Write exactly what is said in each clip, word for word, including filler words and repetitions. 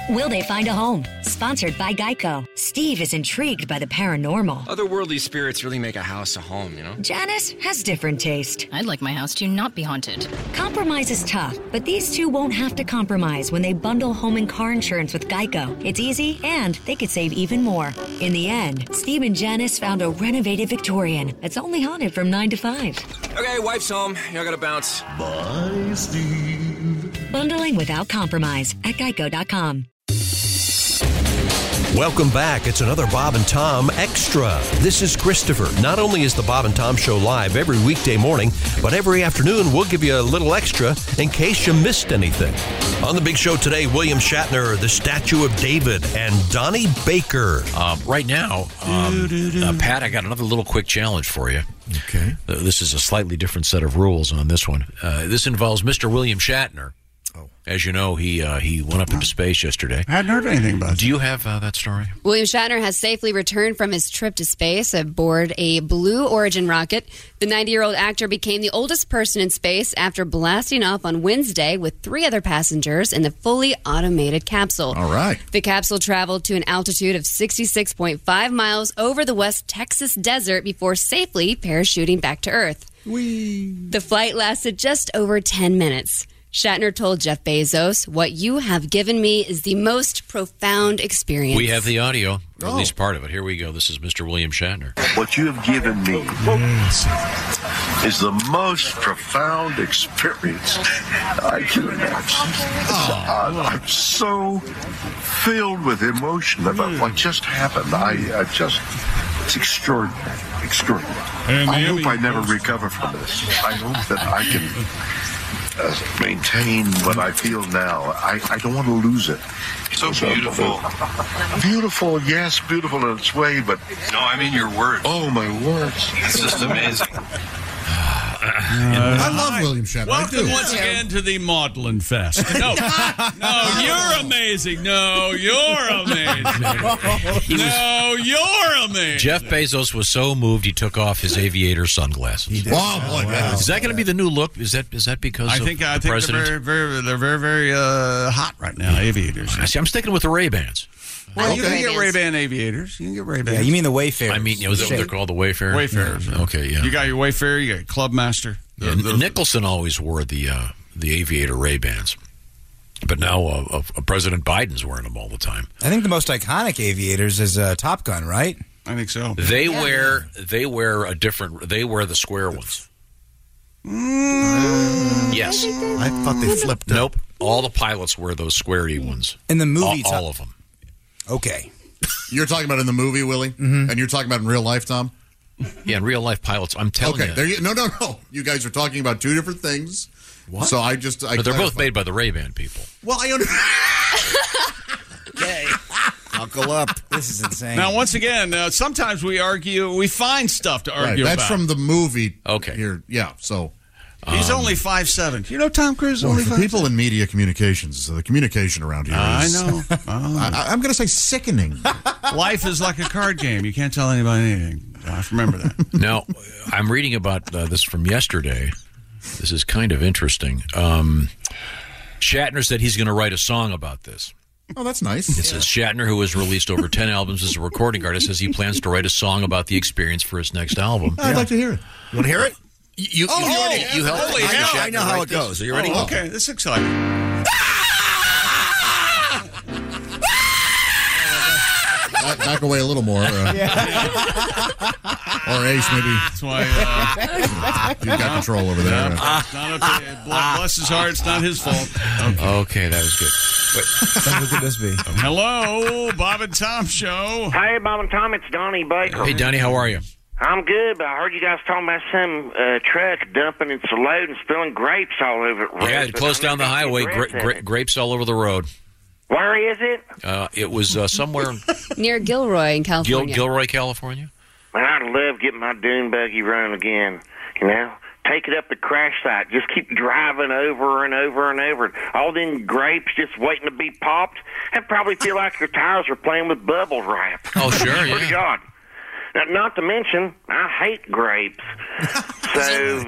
Will they find a home? Sponsored by Geico. Steve is intrigued by the paranormal. Otherworldly spirits really make a house a home, you know? Janice has different taste. I'd like my house to not be haunted. Compromise is tough, but these two won't have to compromise when they bundle home and car insurance with Geico. It's easy, and they could save even more. In the end, Steve and Janice found a renovated Victorian that's only haunted from nine to five. Okay, wife's home. I gotta bounce. Bye, Steve. Bundling without compromise at geico dot com. Welcome back. It's another Bob and Tom Extra. This is Christopher. Not only is the Bob and Tom Show live every weekday morning, but every afternoon we'll give you a little extra in case you missed anything. On the big show today, William Shatner, the Statue of David, and Donnie Baker. Uh, right now, um, uh, Pat, I got another little quick challenge for you. Okay. Uh, this is a slightly different set of rules on this one. Uh, this involves Mister William Shatner. Oh. As you know, he uh, he went up into space yesterday. I hadn't heard anything about it. Do you have uh, that story? William Shatner has safely returned from his trip to space aboard a Blue Origin rocket. The ninety-year-old actor became the oldest person in space after blasting off on Wednesday with three other passengers in the fully automated capsule. All right. The capsule traveled to an altitude of sixty-six point five miles over the West Texas desert before safely parachuting back to Earth. Whee. The flight lasted just over ten minutes. Shatner told Jeff Bezos, "What you have given me is the most profound experience." We have the audio, or at Oh. least part of it. Here we go. This is Mister William Shatner. What you have given me is the most profound experience I can imagine. I, I'm so filled with emotion about what just happened. I, I just, it's extraordinary, extraordinary. I hope I never recover from this. I hope that I can Uh, maintain what I feel now. I, I don't want to lose it. So beautiful. Beautiful, yes, beautiful in its way, but... No, I mean your words. Oh, my words. It's just amazing. I love William Shatner. Welcome I do. once again to the Maudlin Fest. No, no, you're amazing. No, you're amazing. No, you're amazing. Jeff Bezos was so moved he took off his aviator sunglasses. Wow, boy, wow. Is that going to be the new look? Is that is that because I of think I the think president? they're very, very they're very very uh, hot right now. Aviators. I see, I'm sticking with the Ray-Bans. Well, you can Okay. get Ray-Ban aviators. You can get Ray-Bans. Yeah, you mean the Wayfarers. I mean, you know, they're called the Wayfarer. Wayfarers. Yeah. Okay, yeah. You got your Wayfarer. You got your Clubmaster. Yeah, The- the- Nicholson always wore the uh, the aviator Ray-Bans, but now uh, uh, President Biden's wearing them all the time. I think the most iconic aviators is uh, Top Gun, right? I think so. They wear they wear a different. They wear the square ones. Mm. Yes. I thought they flipped up. Nope. All the pilots wear those squarey ones. In the movie, all, Top- all of them. Okay. You're talking about in the movie, Willie? Mm-hmm. And you're talking about in real life, Tom? Yeah, in real life pilots. I'm telling Okay, you. there you, no, no, no. You guys are talking about two different things. What? So I just... I But they're both clarified. made by the Ray-Ban people. Well, I understand. Okay. Buckle up. This is insane. Now, once again, uh, sometimes we argue. We find stuff to Right, argue that's about. from the movie. Okay. Here, yeah, so... He's Um, only five seven. You know Tom Cruise is Well, only for five people in media communications, the communication around here I is... know. Oh. I, I'm going to say sickening. Life is like a card game. You can't tell anybody anything. Josh, remember that. Now, I'm reading about uh, this from yesterday. This is kind of interesting. Um, Shatner said he's going to write a song about this. Oh, that's nice. It says Shatner, who has released over ten albums as a recording artist, says he plans to write a song about the experience for his next album. I'd like to hear it. You want to hear it? You, Oh, you, oh, already, you helped holy Mister hell. Shatner I know how write it this. goes. Are you ready? Oh, okay, this is exciting. Back, back away a little more. Uh, Or Ace, maybe. That's why uh, You've got control over there. Uh, it's not up to, bless his heart. It's not his fault. Okay. Okay, that was good. Who could this be? Hello, Bob and Tom Show. Hey, Bob and Tom, it's Donnie Baker. Hey, Donnie, how are you? I'm good, but I heard you guys talking about some uh, truck dumping its load and spilling grapes all over it. Yeah, it closed down the highway. Gra- gra- grapes all over the road. Where is it? Uh, it was uh, somewhere Near Gilroy in Gil- California. Gilroy, California. Man, I'd love getting my dune buggy running again, you know? Take it up the crash site. Just keep driving over and over and over. All them grapes just waiting to be popped. And probably feel like your tires are playing with bubble wrap. Oh, sure, Swear to yeah. God. Now, not to mention, I hate grapes. So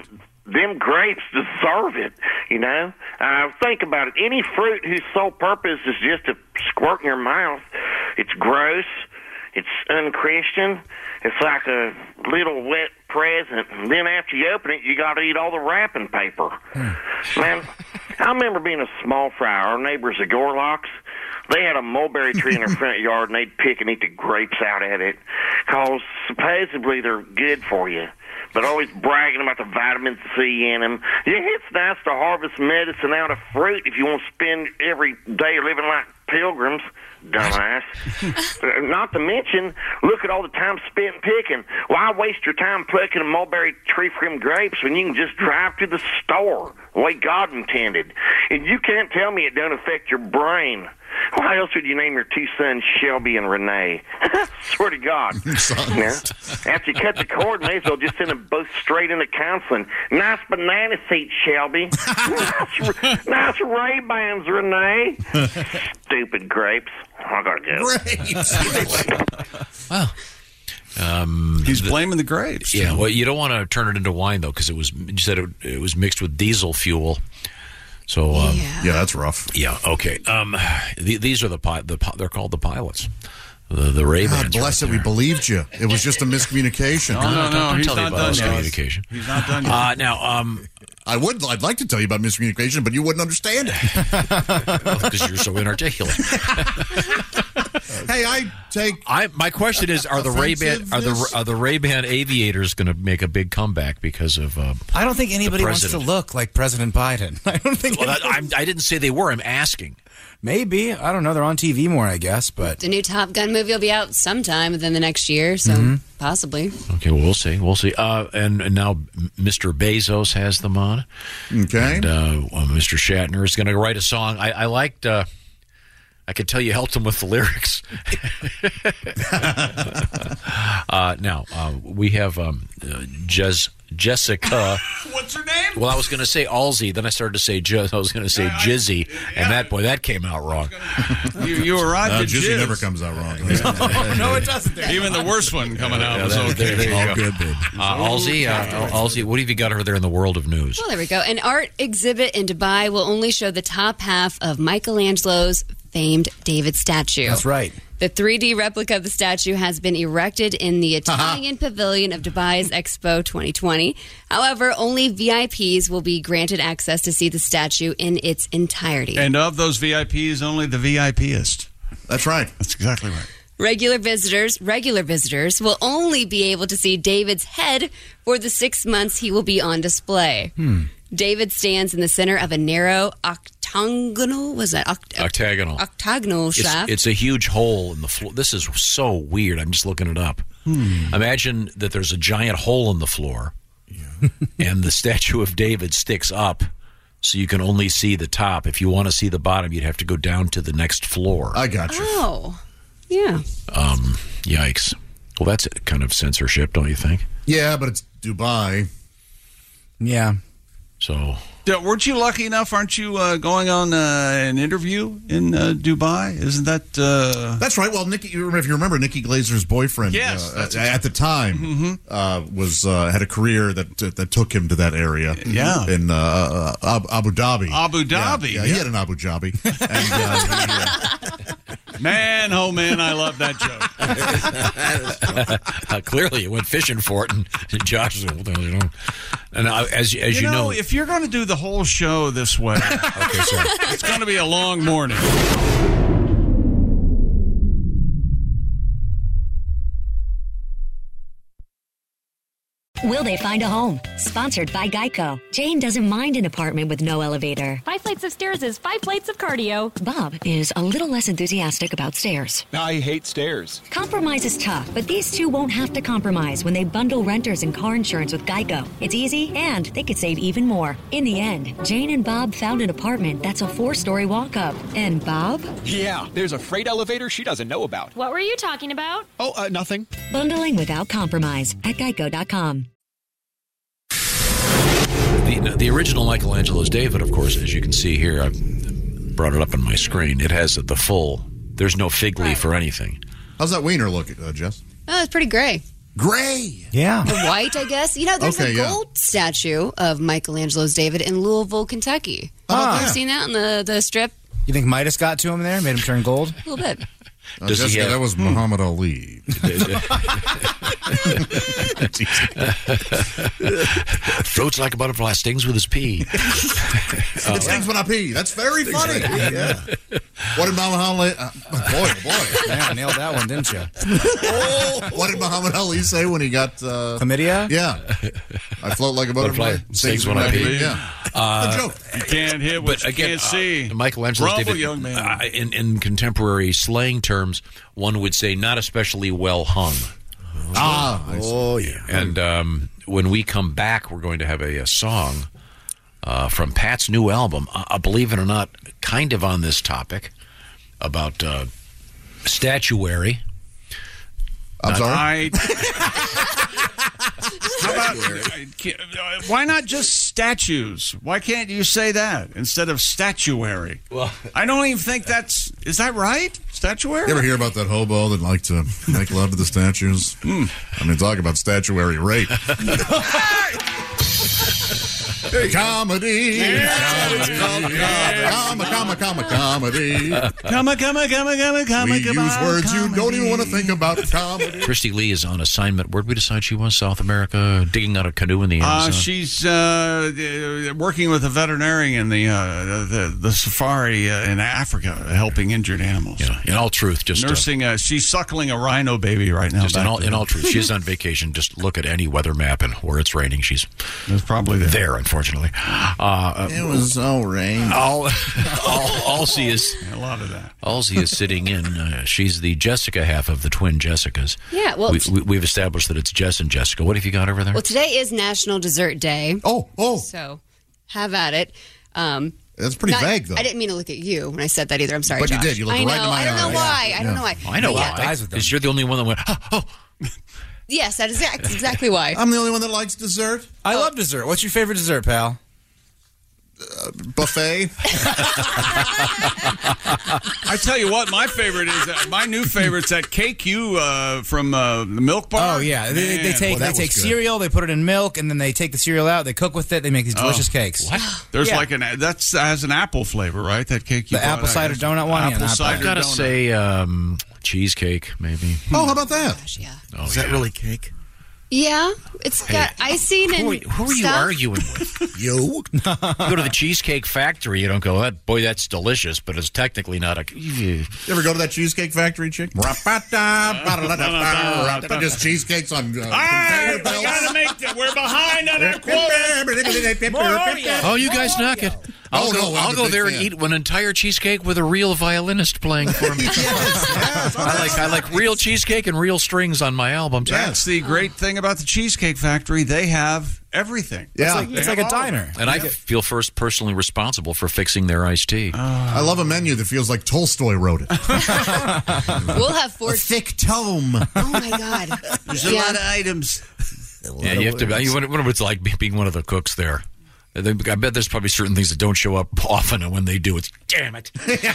them grapes deserve it, you know? Uh, think about it. Any fruit whose sole purpose is just to squirt in your mouth, it's gross, it's unchristian, it's like a little wet present, and then after you open it, you got to eat all the wrapping paper. Man, I remember being a small fry. Our neighbors, the Gorlocks, they had a mulberry tree in their front yard, and they'd pick and eat the grapes out of it, because supposedly they're good for you. But always bragging about the vitamin C in them. Yeah, it's nice to harvest medicine out of fruit if you want to spend every day living like pilgrims, dumbass. Not to mention, look at all the time spent picking. Why waste your time plucking a mulberry tree from grapes when you can just drive to the store the way God intended? And you can't tell me it don't affect your brain. Why else would you name your two sons Shelby and Renee? Swear to God. Now, after you cut the cord, may as well just send them both straight into counseling. Nice banana seat, Shelby. nice, nice Ray-Bans, Renee. Stupid grapes. I gotta go. Grapes. Wow. Um, He's the, blaming the grapes. Yeah, well, you don't want to turn it into wine, though, because it was, you said it, it was mixed with diesel fuel. So um, yeah. yeah, that's rough. Yeah, okay. Um, the, these are the, pi- the pi- they're called the pilots, the the Ray-Bans. God bless right it. We believed you. It was just a miscommunication. No, no, no. Don't, don't he's tell me not about done miscommunication. Yet. He's not done yet. Uh, now, um, I would. I'd like to tell you about miscommunication, but you wouldn't understand it because you're so inarticulate. Hey, I take. I my question is: Are the Ray-Ban are the are the Ray-Ban aviators going to make a big comeback because of? Uh, I don't think anybody wants to look like President Biden. I don't think. Well, that, I'm, I didn't say they were. I'm asking. Maybe. I don't know. They're on T V more, I guess. But the new Top Gun movie will be out sometime within the next year, so mm-hmm. possibly. Okay, well, we'll see. We'll see. Uh, and, and now Mister Bezos has them on. Okay. And uh, well, Mister Shatner is going to write a song. I, I liked. Uh, I could tell you helped him with the lyrics. uh, now uh, we have um, uh, Jez, Jessica. What's her name? Well, I was going to say Alzi, then I started to say Jizz. I was going to say yeah, Jizzy, yeah. and that boy, that came out wrong. Gonna, you, you were right. Uh, Jizzy Jizzy never comes out wrong. no, no, it doesn't. Even the worst one coming out yeah, was that, okay. There, there you All go. good, babe. Uh, Alzi, uh, Alzi, what have you got her there in the world of news? Well, there we go. An art exhibit in Dubai will only show the top half of Michelangelo's famed David statue. That's right. The three D replica of the statue has been erected in the Italian Pavilion of Dubai's Expo twenty twenty. However, only V I Ps will be granted access to see the statue in its entirety. And of those V I Ps, only the V I P-ist. That's right. That's exactly right. Regular visitors, regular visitors will only be able to see David's head for the six months he will be on display. Hmm. David stands in the center of a narrow octagonal, was that? Oct- Octagonal. Octagonal It's, shaft. it's a huge hole in the floor. This is so weird. I'm just looking it up. Hmm. Imagine that there's a giant hole in the floor, yeah. and the statue of David sticks up, so you can only see the top. If you want to see the bottom, you'd have to go down to the next floor. I got you. Oh, yeah. Um, yikes. Well, that's kind of censorship, don't you think? Yeah, but it's Dubai. Yeah. So, yeah, weren't you lucky enough? Aren't you uh, going on uh, an interview in uh, Dubai? Isn't that? Uh... That's right. Well, Nikki, if you remember, Nikki Glazer's boyfriend, yes, uh, that's at, at the time, mm-hmm. uh, was uh, had a career that that took him to that area. Yeah, in uh, uh, Abu Dhabi. Abu Dhabi. Yeah, yeah, he had an Abu Dhabi. And, uh, he, uh, Man, oh man, I love that joke. uh, clearly, you went fishing for it, and Josh was, you know, and uh, as as you, you know, know, if you're going to do the whole show this way, okay, sorry. It's going to be a long morning. Will they find a home? Sponsored by Geico. Jane doesn't mind an apartment with no elevator. Five flights of stairs is five plates of cardio. Bob is a little less enthusiastic about stairs. I hate stairs. Compromise is tough, but these two won't have to compromise when they bundle renters and car insurance with Geico. It's easy, and they could save even more. In the end, Jane and Bob found an apartment that's a four-story walk-up. And Bob? Yeah, there's a freight elevator she doesn't know about. What were you talking about? Oh, uh, nothing. Bundling without compromise at geico dot com. The, the original Michelangelo's David, of course, as you can see here, I've brought it up on my screen. It has the full. There's no fig leaf right. or anything. How's that wiener look, uh, Jess? Oh, it's pretty gray. Gray. Yeah. The white, I guess. You know, there's Okay, a yeah. gold statue of Michelangelo's David in Louisville, Kentucky. Ah. Have you seen that on the, the strip? You think Midas got to him there, made him turn gold? A little bit. Uh, Does he Jessica, have- that was Muhammad Ali. Floats like a butterfly, stings with his pee. It stings when I pee. That's very funny. Yeah. What did Muhammad Ali? Uh, boy, oh boy. Yeah, nailed that one, didn't you? Oh, what did Muhammad Ali say when he got uh, chlamydia? Yeah. I float like a butterfly. Butterfly stings when I pee. Yeah. Uh, Good joke. You can't hit what But you again, can't see. uh, Michelangelo's Bravo, David, young man. uh, in, in contemporary slang terms, one would say not especially well hung. Ah. Oh, yeah. And um, when we come back, we're going to have a, a song uh, from Pat's new album, uh, believe it or not, kind of on this topic, about uh, statuary. I'm Not- sorry? How about, uh, why not just statues? Why can't you say that instead of statuary? Well, I don't even think that's, is that right? Statuary? You ever hear about that hobo that liked to make love to the statues? Hmm. I mean, talk about statuary rape. Comedy. Comma, comma, comma, comedy. Come on, come on, come on, come on, come on, We come use on, words you comedy. don't even want to think about. Comedy. Christy Lee is on assignment. Where'd we decide she was? South America, digging out a canoe in the Amazon. Uh, she's uh, uh, working with a veterinarian in the uh, the, the safari uh, in Africa, helping injured animals. Yeah, in all truth, just uh, nursing. A, she's suckling a rhino baby right now. Just in back all, there. in all truth, she's on vacation. Just look at any weather map, and where it's raining, she's It's probably there. there. Unfortunately, uh, It was all rain. all, all, all she is, A lot of that. all she is sitting in. Uh, she's the Jessica half of the twin Jessicas. Yeah, well- we, we, we've established that it's Jess and Jessica. What have you got over there? Well, today is National Dessert Day. Oh, oh. So have at it. Um, That's pretty not- vague, though. I didn't mean to look at you when I said that either. I'm sorry, But you Josh. did. You looked I right know. in my I don't know eye. why. Yeah. I don't know why. I know But yeah. why. Because you're the only one that went, oh, oh. Yes, that is that's exactly why. I'm the only one that likes dessert. I love dessert. What's your favorite dessert, pal? Buffet. I tell you what, my favorite is uh, my new favorite's that cake you uh, from uh, the Milk Bar. Oh yeah, they, they Man. take Well, that they take was good. cereal, they put it in milk, and then they take the cereal out, they cook with it, they make these delicious Oh, cakes. What? There's Yeah. like an that's has an apple flavor, right? That cake you The brought, apple I cider guess. donut one? Yeah, Apple not cider bad. I've got to donut. say um, cheesecake, maybe. Oh, how about that? Gosh, yeah. Oh, Is that yeah. really cake? Yeah, it's got icing and Who are, who are you stuff. arguing with? You? You go to the Cheesecake Factory, you don't go, that boy, that's delicious, but it's technically not a. You ever go to that Cheesecake Factory, chick? Just cheesecakes on uh, Ah, conveyor we belts. gotta make that. We're behind on our quota. Oh, you guys knock it. I'll Oh, go, no, I'm I'll a go big there and fan. eat an entire cheesecake with a real violinist playing for me. I like I like real cheesecake and real strings on my albums. That's the great thing about the Cheesecake Factory. They have everything. Yeah. It's like, it's like a diner. And I feel first personally responsible for fixing their iced tea. I love a menu that feels like Tolstoy wrote it. We'll have four. A thick tome. Oh my god. There's a Yeah. lot of items. Yeah, you have to. You wonder what it's like being one of the cooks there. I bet there's probably certain things that don't show up often, and when they do, it's damn it.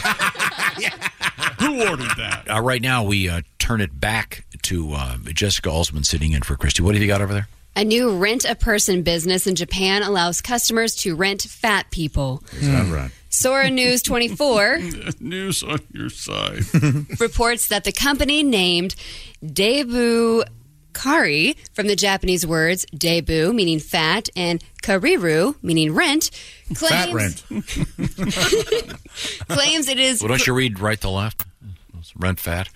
Who ordered that? Uh, right now, we uh, turn it back to uh, Jessica Alsman sitting in for Christy. What have you got over there? A new rent-a-person business in Japan allows customers to rent fat people. Is that right? Sora News twenty-four News on your side. reports that the company named Debu Kari, from the Japanese words debu, meaning fat, and kariru, meaning rent, Fat claims, rent. claims it is... Well, don't you read right to left? It's rent fat.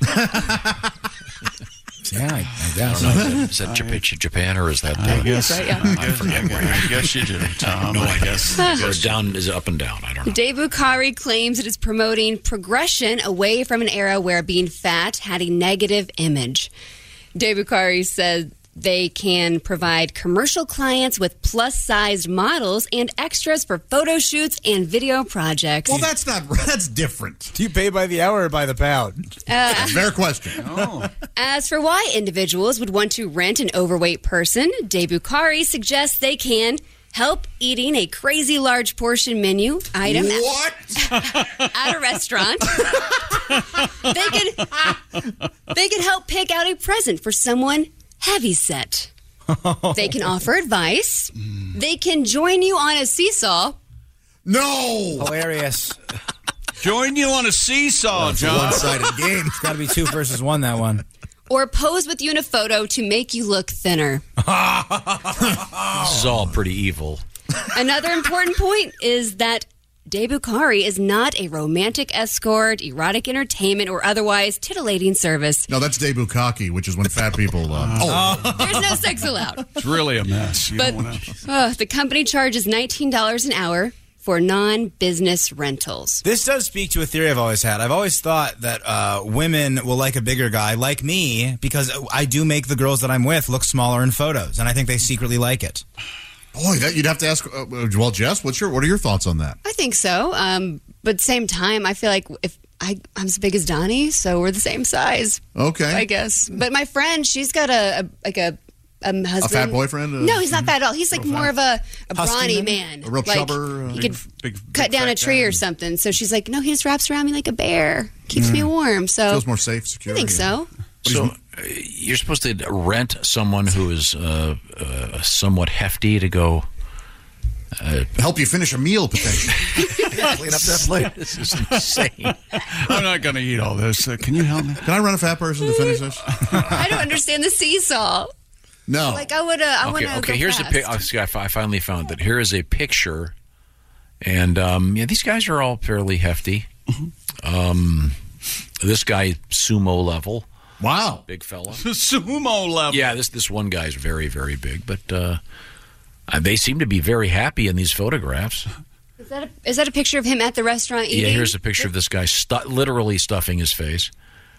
Yeah, I, I I guess. don't know. Is that Japan, Japan or is that? I Uh, guess. right, yeah. I forget where. I guess you do, Tom. No, I I guess. guess. Or down is it up and down. I don't know. Debu Kari claims it is promoting progression away from an era where being fat had a negative image. Debu Kari said they can provide commercial clients with plus-sized models and extras for photo shoots and video projects. Well, that's not. That's different. Do you pay by the hour or by the pound? Uh, Fair question. Oh. As for why individuals would want to rent an overweight person, Debu Kari suggests they can help eating a crazy large portion menu item at- What? at a restaurant. they can they can help pick out a present for someone heavyset. They can offer advice. They can join you on a seesaw. No! Hilarious. Join you on a seesaw, It's John. a one-sided game. It's got to be two versus one, that one. Or pose with you in a photo to make you look thinner. This is all pretty evil. Another important point is that Debukari is not a romantic escort, erotic entertainment, or otherwise titillating service. No, that's Debukaki, which is when fat people... Uh, oh. There's no sex allowed. It's really a mess. You But don't wanna... uh, the company charges nineteen dollars an hour for non-business rentals. This does speak to a theory I've always had. I've always thought that uh, women will like a bigger guy like me because I do make the girls that I'm with look smaller in photos, and I think they secretly like it. Boy, that you'd have to ask. Uh, well, Jess, what's your what are your thoughts on that? I think so. Um, but same time, I feel like if I, I'm as big as Donnie, so we're the same size. Okay, I guess. But my friend, she's got a, a like a. Um, husband. A fat boyfriend? Uh, no, he's not fat at all. He's like more of a, a brawny man? man. A real like, chubber? Uh, he big, could big, cut big down a tree guy. or something. So she's like, no, he just wraps around me like a bear. Keeps Mm. me warm. So feels more safe, secure. I think so. So uh, you're supposed to rent someone who is uh, uh, somewhat hefty to go uh, help you finish a meal potentially. Clean up that plate. This is insane. I'm not going to eat all this. Uh, can you help me? Can I run a fat person to finish this? I don't understand the seesaw. No. Like I would. Uh, I want Okay, to okay. go Here's fast. a pic. I fi- finally found that. Here is a picture, and um, yeah, these guys are all fairly hefty. Um, this guy sumo level. Wow, big fella. Sumo level. Yeah, this this one guy's very very big, but uh, uh, they seem to be very happy in these photographs. Is that a, is that a picture of him at the restaurant eating? Yeah, here's a picture of this guy stu- literally stuffing his face.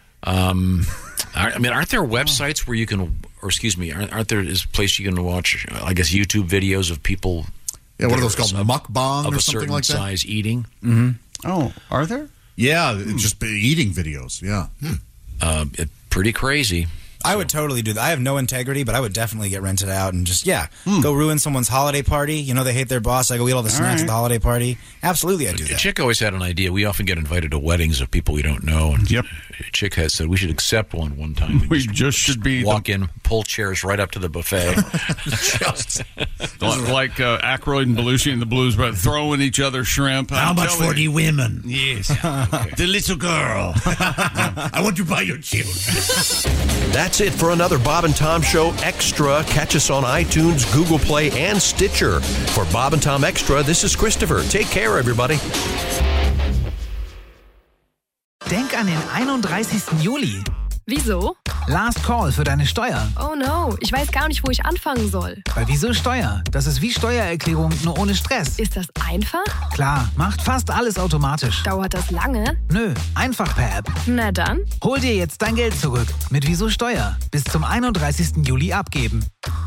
Um, I I mean, aren't there websites where you can, or excuse me, aren't, aren't there is a place you can watch, I guess, YouTube videos of people? Yeah, what are those that called? Mukbang of or a something certain like that? size eating. Mm-hmm. Oh, are there? Yeah, just eating videos. Yeah, uh, it, pretty crazy. I would totally do that. I have no integrity, but I would definitely get rented out and just, yeah, go ruin someone's holiday party. You know, they hate their boss. I go eat all the snacks right. at the holiday party. Absolutely, I'd do that. Chick always had an idea. We often get invited to weddings of people we don't know. And yep. Chick has said we should accept one one time. We just should be walk in, pull chairs right up to the buffet. Just like uh, Aykroyd and Belushi and the Blues, but throwing each other shrimp. How I'm much telling for the you. women? Yes. The little girl. I want to buy your children. That's it for another Bob and Tom Show Extra. Catch us on iTunes, Google Play, and Stitcher. For Bob and Tom Extra, this is Christopher. Take care, everybody. Denk an den einunddreißigsten Juli. Wieso? Last Call für deine Steuer. Oh no, ich weiß gar nicht, wo ich anfangen soll. Bei Wieso Steuer? Das ist wie Steuererklärung, nur ohne Stress. Ist das einfach? Klar, macht fast alles automatisch. Dauert das lange? Nö, einfach per App. Na dann. Hol dir jetzt dein Geld zurück. Mit Wieso Steuer. Bis zum einunddreißigsten Juli abgeben.